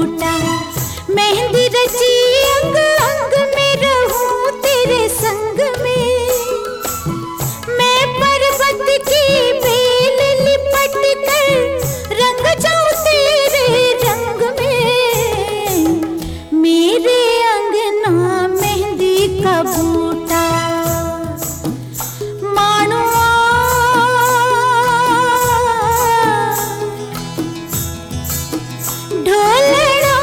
बूटा। मेहंदी रची अंग अंग में रहूं तेरे संग में, मैं पर्वत की बेल लिपट कर रंग जाऊं तेरे रंग में। मेरे अंगना मेहंदी का बूटा। मानुआ ढोलना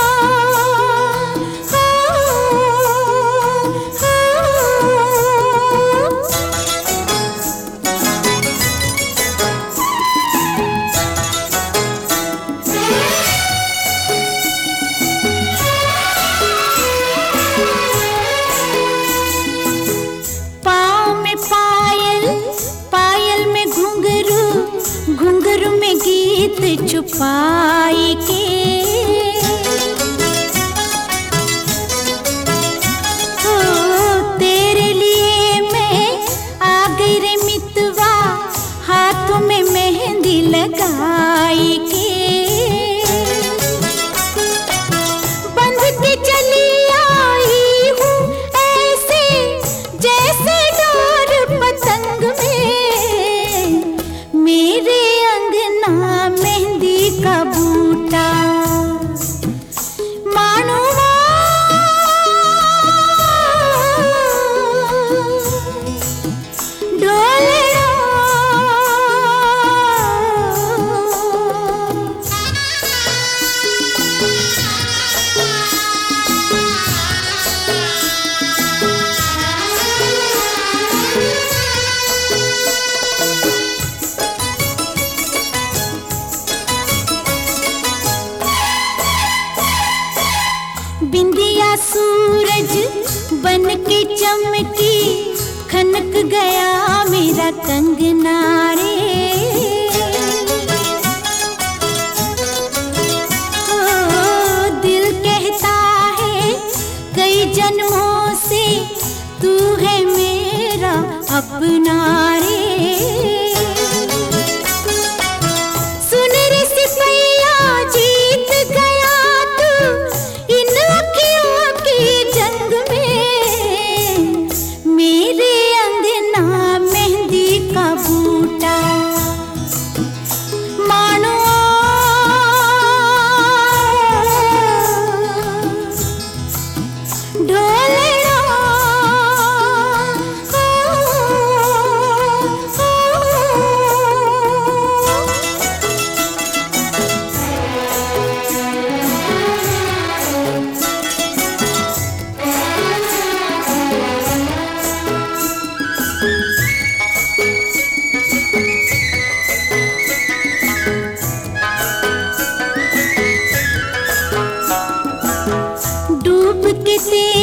पाँव में पायल, पायल में घुंघरू, घुंघरू में गीत छुपाई के। तेरे लिए मैं आ गई रे मितवा, हाथों में मेहंदी लगाई के। बंध के चली आई हूँ ऐसे जैसे डोर पतंग में। मेरे अंगना मेहंदी का बूटा। मानुआ ढोलना बिंदिया सूरज बन के चमकी, खनक गया मेरा कंगना रे। दिल कहता है कई जन्मों से तू है मेरा अपना रे। सुन रे सिपैया जीत गया तू इन अखियों की जंग में। मेरे अंगना मेहंदी का बूटा। मानुआ ढोलना डूब के